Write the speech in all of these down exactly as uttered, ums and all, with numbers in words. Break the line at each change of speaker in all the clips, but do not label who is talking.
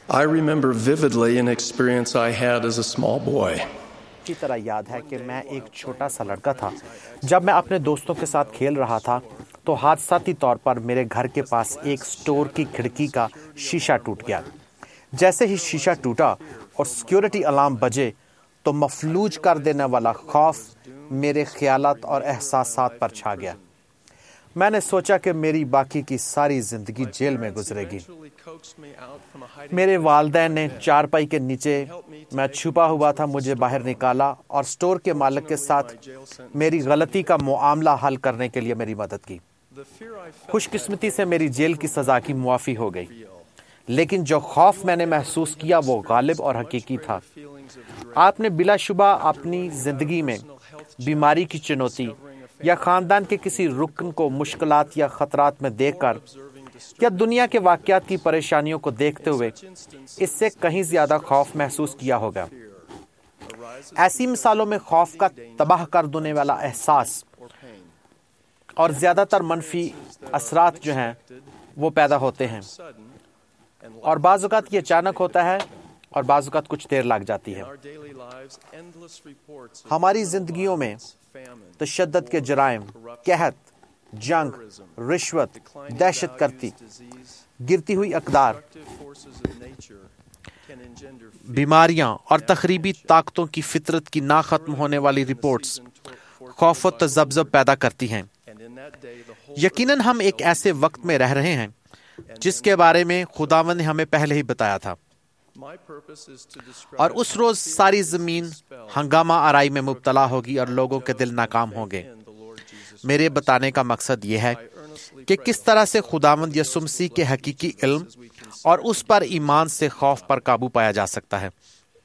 I remember vividly an experience I had as a small boy.
کی طرح یاد ہے کہ میں ایک چھوٹا سا لڑکا تھا. جب میں اپنے دوستوں کے ساتھ کھیل رہا تھا تو حادثاتی طور پر میرے گھر کے پاس ایک سٹور کی کھڑکی کا شیشہ ٹوٹ گیا. جیسے ہی شیشہ ٹوٹا اور سیکیورٹی الارم بجے تو مفلوج کر دینے والا خوف میرے خیالات اور احساسات پر چھا گیا. میں نے سوچا کہ میری باقی کی ساری زندگی جیل میں گزرے گی. میرے والدین نے چارپائی کے نیچے میں چھپا ہوا تھا مجھے باہر نکالا اور سٹور کے مالک کے ساتھ میری غلطی کا معاملہ حل کرنے کے لیے میری مدد کی. خوش قسمتی سے میری جیل کی سزا کی معافی ہو گئی، لیکن جو خوف میں نے محسوس کیا وہ غالب اور حقیقی تھا. آپ نے بلا شبہ اپنی زندگی میں بیماری کی چنوتی یا خاندان کے کسی رکن کو مشکلات یا خطرات میں دیکھ کر یا دنیا کے واقعات کی پریشانیوں کو دیکھتے ہوئے اس سے کہیں زیادہ خوف محسوس کیا ہوگا. ایسی مثالوں میں خوف کا تباہ کر دینے والا احساس اور زیادہ تر منفی اثرات جو ہیں وہ پیدا ہوتے ہیں، اور بعض اوقات یہ اچانک ہوتا ہے اور بعض اوقات کچھ دیر لگ جاتی ہے. ہماری زندگیوں میں تشدد کے جرائم، قحط، جنگ، رشوت، دہشت گردی، گرتی ہوئی اقدار، بیماریاں اور تخریبی طاقتوں کی فطرت کی ناختم ہونے والی رپورٹس خوف و تذبذب پیدا کرتی ہیں. یقیناً ہم ایک ایسے وقت میں رہ رہے ہیں جس کے بارے میں خداوند نے ہمیں پہلے ہی بتایا تھا، اور اس روز ساری زمین ہنگامہ آرائی میں مبتلا ہوگی اور لوگوں کے دل ناکام ہوں گے. میرے بتانے کا مقصد یہ ہے کہ کس طرح سے خداوند یسوع مسیح کے حقیقی علم اور اس پر ایمان سے خوف پر قابو پایا جا سکتا ہے.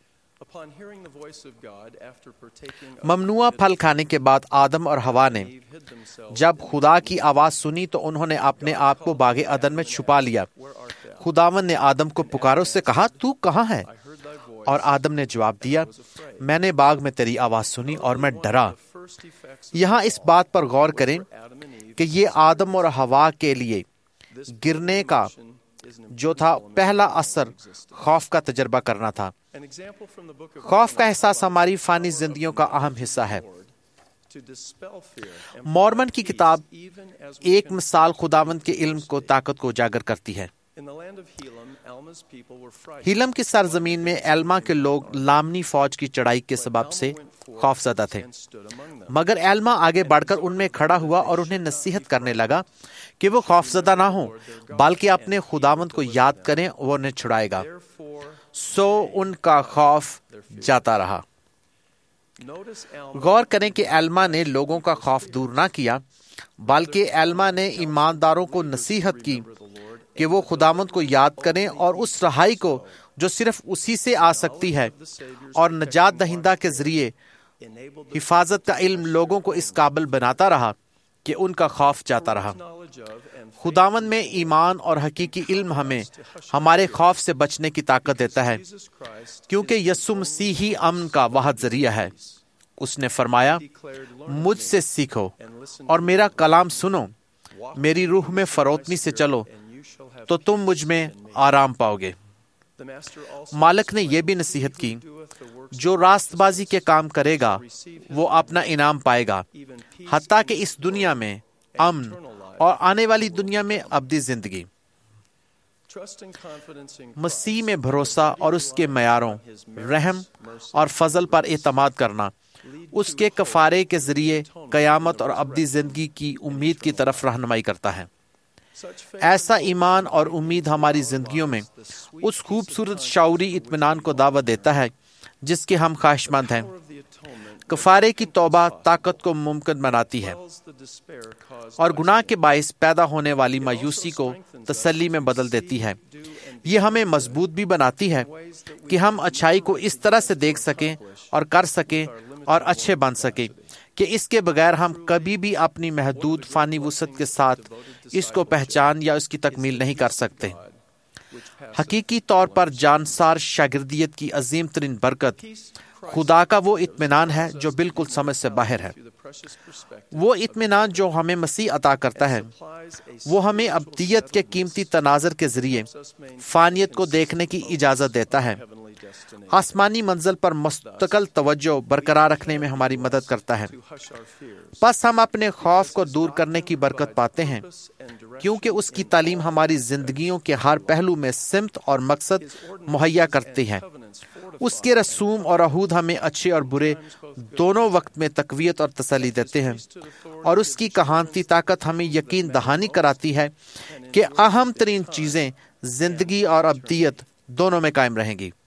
ممنوع پھل کھانے کے بعد آدم اور حوا نے جب خدا کی آواز سنی تو انہوں نے اپنے آپ کو باغ عدن میں چھپا لیا. خداوند نے آدم کو پکارا، اس سے کہا تو کہاں ہے؟ اور آدم نے جواب دیا، میں نے باغ میں تیری آواز سنی اور میں ڈرا. یہاں اس بات پر غور کریں کہ یہ آدم اور حوا کے لیے گرنے کا جو تھا پہلا اثر خوف کا تجربہ کرنا تھا. خوف کا احساس ہماری فانی زندگیوں کا اہم حصہ ہے. مورمن کی کتاب ایک مثال خداوند کے علم کو طاقت کو اجاگر کرتی ہے. ہیلم کی سرزمین میں ایلما کے لوگ لامنی فوج کی چڑھائی کے سبب سے خوف زدہ تھے، مگر ایلما آگے بڑھ کر ان میں کھڑا ہوا اور انہیں نصیحت کرنے لگا کہ وہ خوف زدہ نہ ہوں بلکہ اپنے خداوند کو یاد کریں، وہ انہیں چھڑائے گا. سو ان کا خوف جاتا رہا. غور کریں کہ ایلما نے لوگوں کا خوف دور نہ کیا بلکہ ایلما نے ایمانداروں کو نصیحت کی کہ وہ خداوند کو یاد کریں اور اس رہائی کو جو صرف اسی سے آ سکتی ہے، اور نجات دہندہ کے ذریعے حفاظت کا علم لوگوں کو اس قابل بناتا رہا کہ ان کا خوف جاتا رہا. خداوند میں ایمان اور حقیقی علم ہمیں ہمارے خوف سے بچنے کی طاقت دیتا ہے، کیونکہ یسوع مسیح ہی امن کا واحد ذریعہ ہے. اس نے فرمایا، مجھ سے سیکھو اور میرا کلام سنو، میری روح میں فروتنی سے چلو تو تم مجھ میں آرام پاؤ گے. مالک نے یہ بھی نصیحت کی، جو راست بازی کے کام کرے گا وہ اپنا انعام پائے گا، حتیٰ کہ اس دنیا میں امن اور آنے والی دنیا میں ابدی زندگی. مسیح میں بھروسہ اور اس کے معیاروں، رحم اور فضل پر اعتماد کرنا اس کے کفارے کے ذریعے قیامت اور ابدی زندگی کی امید کی طرف رہنمائی کرتا ہے. ایسا ایمان اور امید ہماری زندگیوں میں اس خوبصورت شعوری اطمینان کو دعوت دیتا ہے جس کے ہم خواہش مند ہیں. کفارے کی توبہ طاقت کو ممکن بناتی ہے اور گناہ کے باعث پیدا ہونے والی مایوسی کو تسلی میں بدل دیتی ہے. یہ ہمیں مضبوط بھی بناتی ہے کہ ہم اچھائی کو اس طرح سے دیکھ سکیں اور کر سکیں اور اچھے بن سکیں کہ اس کے بغیر ہم کبھی بھی اپنی محدود فانی وسعت کے ساتھ اس کو پہچان یا اس کی تکمیل نہیں کر سکتے. حقیقی طور پر جانسار شاگردیت کی عظیم ترین برکت خدا کا وہ اطمینان ہے جو بالکل سمجھ سے باہر ہے۔ وہ اطمینان جو ہمیں مسیح عطا کرتا ہے، وہ ہمیں ابدیت کے قیمتی تناظر کے ذریعے فانیت کو دیکھنے کی اجازت دیتا ہے، آسمانی منزل پر مستقل توجہ برقرار رکھنے میں ہماری مدد کرتا ہے۔ بس ہم اپنے خوف کو دور کرنے کی برکت پاتے ہیں، کیونکہ اس کی تعلیم ہماری زندگیوں کے ہر پہلو میں سمت اور مقصد مہیا کرتی ہے۔ اس کے رسوم اور عہود ہمیں اچھے اور برے دونوں وقت میں تقویت اور تسلی دیتے ہیں، اور اس کی کہانتی طاقت ہمیں یقین دہانی کراتی ہے کہ اہم ترین چیزیں زندگی اور ابدیت دونوں میں قائم رہیں گی۔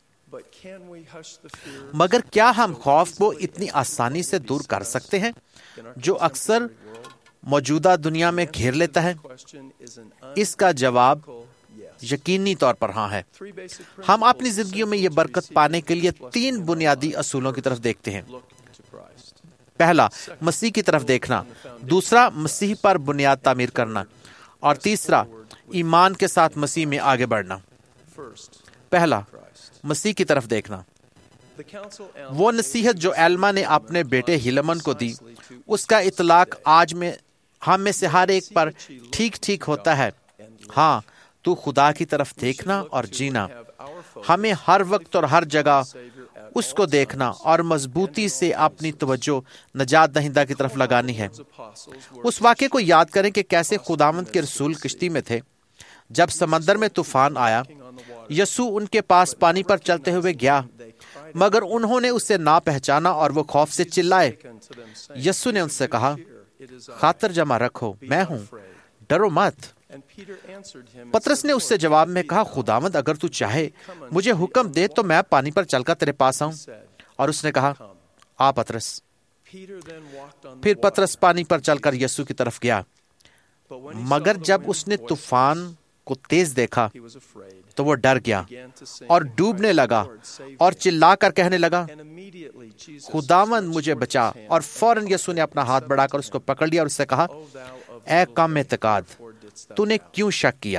مگر کیا ہم خوف کو اتنی آسانی سے دور کر سکتے ہیں جو اکثر موجودہ دنیا میں گھیر لیتا ہے؟ اس کا جواب یقینی طور پر ہاں ہے۔ ہم اپنی زندگیوں میں یہ برکت پانے کے لیے تین بنیادی اصولوں کی طرف دیکھتے ہیں۔ پہلا، مسیح کی طرف دیکھنا، دوسرا، مسیح پر بنیاد تعمیر کرنا، اور تیسرا، ایمان کے ساتھ مسیح میں آگے بڑھنا۔ پہلا، مسیح کی طرف دیکھنا۔ وہ نصیحت جو ایلما نے اپنے بیٹے ہیلمن کو دی، اس کا اطلاق آج میں ہم میں سے ہر ایک پر ٹھیک ٹھیک ہوتا ہے۔ ہاں، تو خدا کی طرف دیکھنا اور جینا۔ ہمیں ہر وقت اور ہر جگہ اس کو دیکھنا اور مضبوطی سے اپنی توجہ نجات دہندہ کی طرف لگانی ہے۔ اس واقعے کو یاد کریں کہ کیسے خداوند کے رسول کشتی میں تھے جب سمندر میں طوفان آیا۔ یسوع ان کے پاس پانی پر چلتے ہوئے گیا، مگر انہوں نے اسے نہ پہچانا اور وہ خوف سے چلائے۔ یسوع نے ان سے کہا، خاطر جمع رکھو، میں ہوں، ڈرو مت۔ پطرس نے اس سے جواب میں کہا، خداوند اگر تو چاہے مجھے حکم دے تو میں پانی پر چل کر تیرے پاس آؤں۔ اور اس نے کہا، آ پطرس۔ پھر پطرس پانی پر چل کر یسوع کی طرف گیا، مگر جب اس نے طوفان کو تیز دیکھا تو وہ ڈر گیا اور ڈوبنے لگا اور چلا کر کہنے لگا، خداوند مجھے بچا۔ اور فوراً یسوع نے اپنا ہاتھ بڑھا کر اس کو پکڑ لیا اور اس سے کہا، اے کم اعتقاد، تو نے کیوں شک کیا؟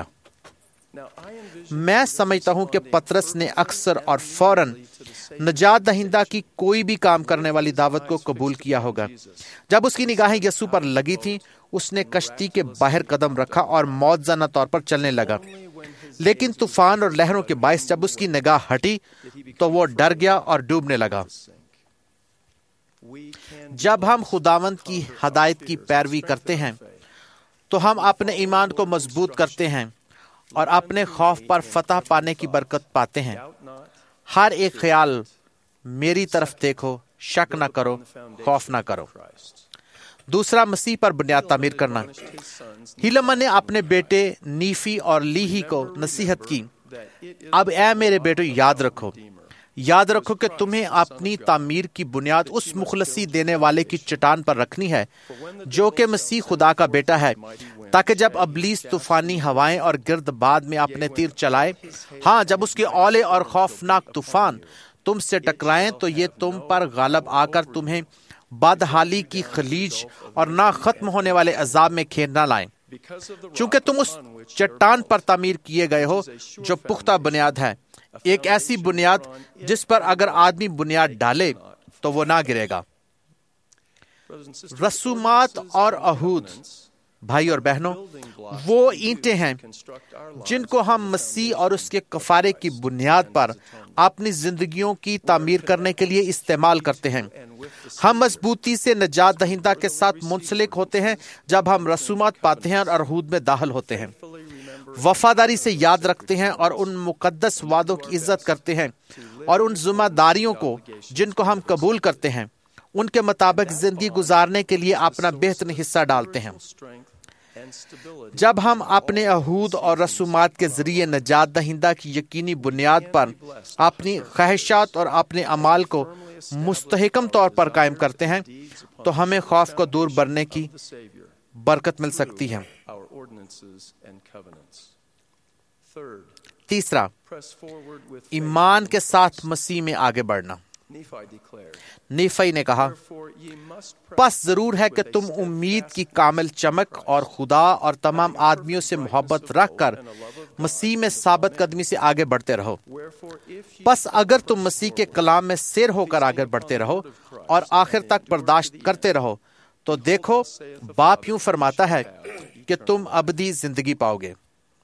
میں سمجھتا ہوں کہ پطرس نے اکثر اور فوراً نجات دہندہ کی کوئی بھی کام کرنے والی دعوت کو قبول کیا ہوگا۔ جب اس کی نگاہیں یسوع پر لگی تھیں، اس نے کشتی کے باہر قدم رکھا اور موززانہ طور پر چلنے لگا۔ لیکن طوفان اور لہروں کے باعث جب اس کی نگاہ ہٹی تو وہ ڈر گیا اور ڈوبنے لگا۔ جب ہم خداوند کی ہدایت کی پیروی کرتے ہیں تو ہم اپنے ایمان کو مضبوط کرتے ہیں اور اپنے خوف پر فتح پانے کی برکت پاتے ہیں۔ ہر ایک خیال، میری طرف دیکھو، شک نہ کرو، خوف نہ کرو۔ دوسرا، مسیح پر بنیاد تعمیر کرنا۔ ہیلمن نے اپنے بیٹے نیفی اور لیہی کو نصیحت کی، اب اے میرے بیٹو یاد رکھو یاد رکھو کہ تمہیں اپنی تعمیر کی بنیاد اس مخلصی دینے والے کی چٹان پر رکھنی ہے جو کہ مسیح خدا کا بیٹا ہے، تاکہ جب ابلیس طوفانی ہوائیں اور گرد باد میں اپنے تیر چلائے، ہاں جب اس کے اولے اور خوفناک طوفان تم سے ٹکرائیں تو یہ تم پر غالب آ کر تمہیں بدحالی کی خلیج اور نہ ختم ہونے والے عذاب میں کھیر نہ لائیں، چونکہ تم اس چٹان پر تعمیر کیے گئے ہو جو پختہ بنیاد ہے، ایک ایسی بنیاد جس پر اگر آدمی بنیاد ڈالے تو وہ نہ گرے گا۔ رسومات اور عہود، بھائی اور بہنوں، وہ اینٹیں ہیں جن کو ہم مسیح اور اس کے کفارے کی بنیاد پر اپنی زندگیوں کی تعمیر کرنے کے لیے استعمال کرتے ہیں۔ ہم مضبوطی سے نجات دہندہ کے ساتھ منسلک ہوتے ہیں جب ہم رسومات پاتے ہیں اور عہود میں داخل ہوتے ہیں، وفاداری سے یاد رکھتے ہیں اور ان مقدس وعدوں کی عزت کرتے ہیں، اور ان ذمہ داریوں کو جن کو ہم قبول کرتے ہیں ان کے مطابق زندگی گزارنے کے لیے اپنا بہترین حصہ ڈالتے ہیں۔ جب ہم اپنے عہود اور رسومات کے ذریعے نجات دہندہ کی یقینی بنیاد پر اپنی خواہشات اور اپنے اعمال کو مستحکم طور پر قائم کرتے ہیں تو ہمیں خوف کو دور برنے کی برکت مل سکتی ہے۔ تیسرا، ایمان کے ساتھ مسیح میں آگے بڑھنا۔ نیفی نے کہا، پس ضرور ہے کہ تم امید کی کامل چمک اور خدا اور تمام آدمیوں سے محبت رکھ کر مسیح میں ثابت قدمی سے آگے بڑھتے رہو۔ پس اگر تم مسیح کے کلام میں سیر ہو کر آگے بڑھتے رہو اور آخر تک برداشت کرتے رہو، تو دیکھو باپ یوں فرماتا ہے کہ تم ابدی زندگی پاؤ گے۔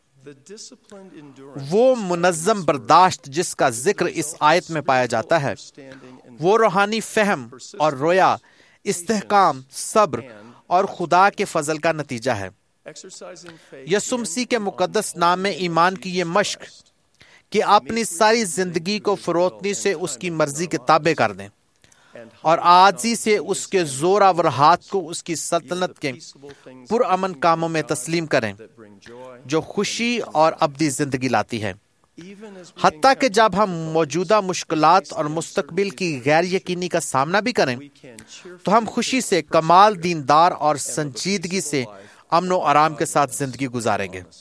وہ منظم برداشت جس کا ذکر اس آیت میں پایا جاتا ہے، وہ روحانی فہم اور رویا، استحکام، صبر اور خدا کے فضل کا نتیجہ ہے۔ یسوع مسیح کے مقدس نام میں ایمان کی یہ مشق کہ اپنی ساری زندگی کو فروتنی سے اس کی مرضی کے تابع کر دیں اور عاجزی سے اس کے زوراور ہاتھ کو اس کی سلطنت کے پرامن کاموں میں تسلیم کریں جو خوشی اور ابدی زندگی لاتی ہے۔ حتیٰ کہ جب ہم موجودہ مشکلات اور مستقبل کی غیر یقینی کا سامنا بھی کریں تو ہم خوشی سے، کمال دیندار اور سنجیدگی سے امن و آرام کے ساتھ زندگی گزاریں گے۔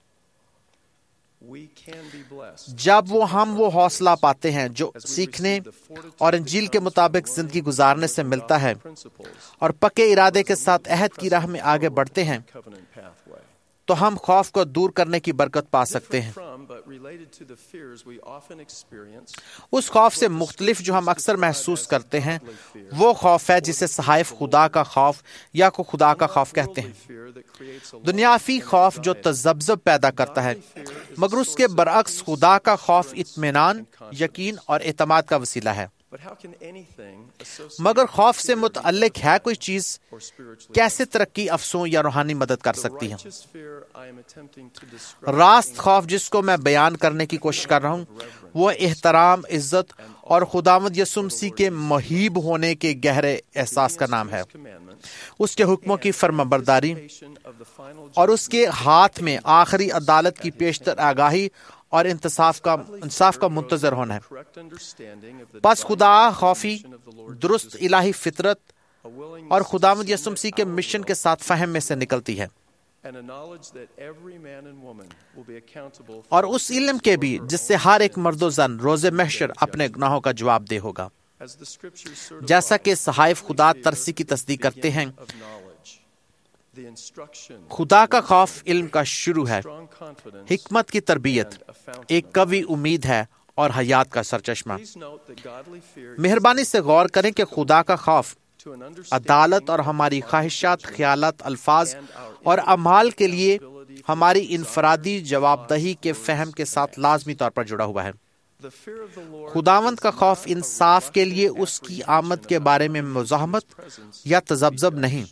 جب وہ ہم وہ حوصلہ پاتے ہیں جو سیکھنے اور انجیل کے مطابق زندگی گزارنے سے ملتا ہے اور پکے ارادے کے ساتھ عہد کی راہ میں آگے بڑھتے ہیں، تو ہم خوف کو دور کرنے کی برکت پا سکتے ہیں۔ اس خوف سے مختلف جو ہم اکثر محسوس کرتے ہیں وہ خوف ہے جسے صحائف خدا کا خوف یا کو خدا کا خوف کہتے ہیں۔ دنیاوی خوف جو تذبذب پیدا کرتا ہے، مگر اس کے برعکس خدا کا خوف اطمینان، یقین اور اعتماد کا وسیلہ ہے۔ مگر خوف سے متعلق ہے کوئی چیز کیسے ترقی افسوں یا روحانی مدد کر سکتی ہے؟ راست خوف جس کو میں بیان کرنے کی کوشش کر رہا ہوں وہ احترام، عزت اور خداوند یسوع مسیح کے محیب ہونے کے گہرے احساس کا نام ہے، اس کے حکموں کی فرمانبرداری اور اس کے ہاتھ میں آخری عدالت کی پیشتر آگاہی اور انصاف کا انصاف کا منتظر ہونا ہے۔ پس خدا خوفی درست الہی فطرت اور خداوند یسوع مسیح کے مشن کے ساتھ فہم میں سے نکلتی ہے، اور اس علم کے بھی جس سے ہر ایک مرد و زن روز محشر اپنے گناہوں کا جواب دہ ہوگا۔ جیسا کہ صحائف خدا ترسی کی تصدیق کرتے ہیں، خدا کا خوف علم کا شروع ہے، حکمت کی تربیت، ایک قوی امید ہے اور حیات کا سرچشمہ۔ مہربانی سے غور کریں کہ خدا کا خوف عدالت اور ہماری خواہشات، خیالات، الفاظ اور اعمال کے لیے ہماری انفرادی جواب دہی کے فہم کے ساتھ لازمی طور پر جڑا ہوا ہے۔ خداوند کا خوف انصاف کے لیے اس کی آمد کے بارے میں مزاحمت یا تذبذب نہیں۔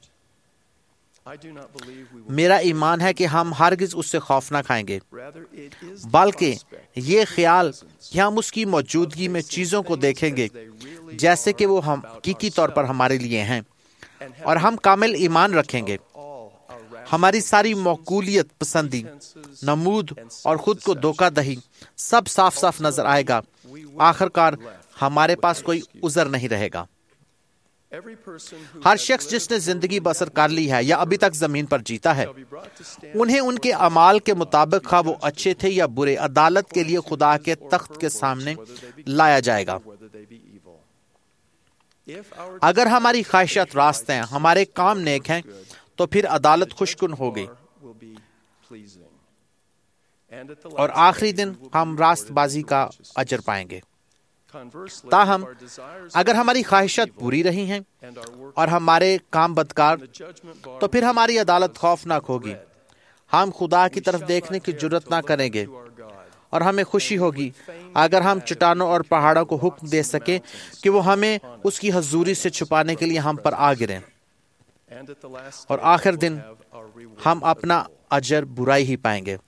میرا ایمان ہے کہ ہم ہرگز اس سے خوف نہ کھائیں گے، بلکہ یہ خیال کہ ہم اس کی موجودگی میں چیزوں کو دیکھیں گے جیسے کہ وہ ہم حقیقی طور پر ہمارے لیے ہیں، اور ہم کامل ایمان رکھیں گے۔ ہماری ساری معقولیت پسندی، نمود اور خود کو دھوکہ دہی سب صاف صاف نظر آئے گا۔ آخر کار ہمارے پاس کوئی عذر نہیں رہے گا۔ ہر شخص جس نے زندگی بسر کر لی ہے یا ابھی تک زمین پر جیتا ہے، انہیں ان کے اعمال کے مطابق خواہ وہ اچھے تھے یا برے، عدالت کے لیے خدا کے تخت کے سامنے لایا جائے گا۔ اگر ہماری خواہشات راست ہیں، ہمارے کام نیک ہیں، تو پھر عدالت خوشکن ہوگی، اور آخری دن ہم راست بازی کا اجر پائیں گے۔ تاہم اگر ہماری خواہشات بری رہی ہیں اور ہمارے کام بدکار، تو پھر ہماری عدالت خوفناک ہوگی۔ ہم خدا کی طرف دیکھنے کی جرت نہ کریں گے، اور ہمیں خوشی ہوگی اگر ہم چٹانوں اور پہاڑوں کو حکم دے سکیں کہ وہ ہمیں اس کی حضوری سے چھپانے کے لیے ہم پر آ گریں، اور آخر دن ہم اپنا اجر برائی ہی پائیں گے۔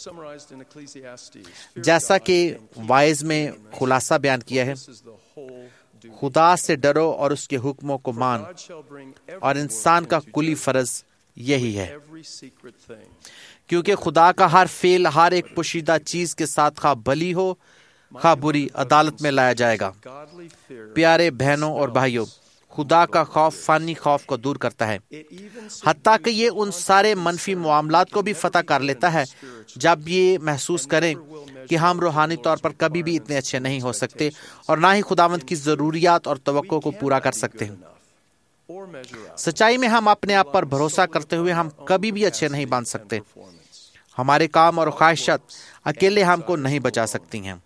جیسا کہ وائز میں خلاصہ بیان کیا ہے، خدا سے ڈرو اور اس کے حکموں کو مان، اور انسان کا کلی فرض یہی ہے، کیونکہ خدا کا ہر فعل ہر ایک پوشیدہ چیز کے ساتھ خواہ بھلی ہو خواہ بری عدالت میں لایا جائے گا۔ پیارے بہنوں اور بھائیوں، خدا کا خوف فانی خوف کو دور کرتا ہے، حتیٰ کہ یہ ان سارے منفی معاملات کو بھی فتح کر لیتا ہے جب یہ محسوس کریں کہ ہم روحانی طور پر کبھی بھی اتنے اچھے نہیں ہو سکتے اور نہ ہی خداوند کی ضروریات اور توقع کو پورا کر سکتے ہیں۔ سچائی میں ہم اپنے آپ پر بھروسہ کرتے ہوئے ہم کبھی بھی اچھے نہیں بن سکتے۔ ہمارے کام اور خواہشات اکیلے ہم کو نہیں بچا سکتی ہیں۔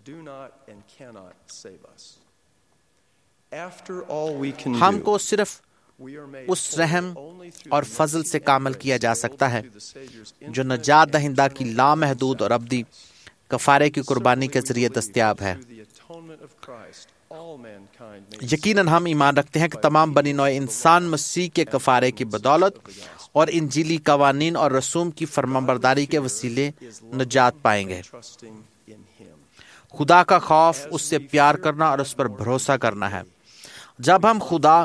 ہم کو صرف اس رحم اور فضل سے کامل کیا جا سکتا ہے جو نجات دہندہ کی لامحدود اور ابدی کفارے کی قربانی کے ذریعے دستیاب ہے۔ یقیناً ہم ایمان رکھتے ہیں کہ تمام بنی نوع انسان مسیح کے کفارے کی بدولت اور انجیلی قوانین اور رسوم کی فرمانبرداری کے وسیلے نجات پائیں گے۔ خدا کا خوف اس سے پیار کرنا اور اس پر بھروسہ کرنا ہے۔ جب ہم خدا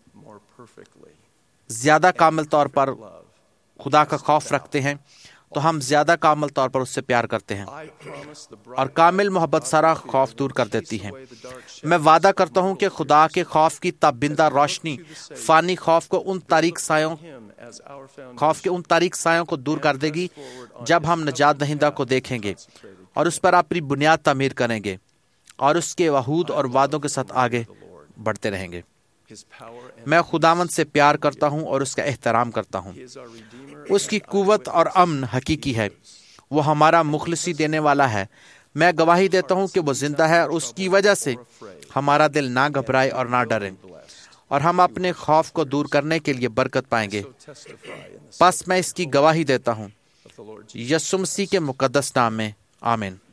زیادہ کامل طور پر خدا کا خوف رکھتے ہیں تو ہم زیادہ کامل طور پر اس سے پیار کرتے ہیں، اور کامل محبت سارا خوف دور کر دیتی ہے۔ میں وعدہ کرتا ہوں کہ خدا کے خوف کی تابندہ روشنی فانی خوف کو ان تاریک سایوں خوف کے ان تاریک سایوں کو دور کر دے گی جب ہم نجات دہندہ کو دیکھیں گے اور اس پر اپنی بنیاد تعمیر کریں گے اور اس کے وعود اور وعدوں کے ساتھ آگے بڑھتے رہیں گے۔ میں خداوند سے پیار کرتا ہوں اور اس کا احترام کرتا ہوں۔ اس کی قوت اور امن حقیقی ہے۔ وہ ہمارا مخلصی دینے والا ہے۔ میں گواہی دیتا ہوں کہ وہ زندہ ہے اور اس کی وجہ سے ہمارا دل نہ گھبرائے اور نہ ڈرے، اور ہم اپنے خوف کو دور کرنے کے لیے برکت پائیں گے۔ بس میں اس کی گواہی دیتا ہوں یسوع مسیح کے مقدس نام میں، آمین۔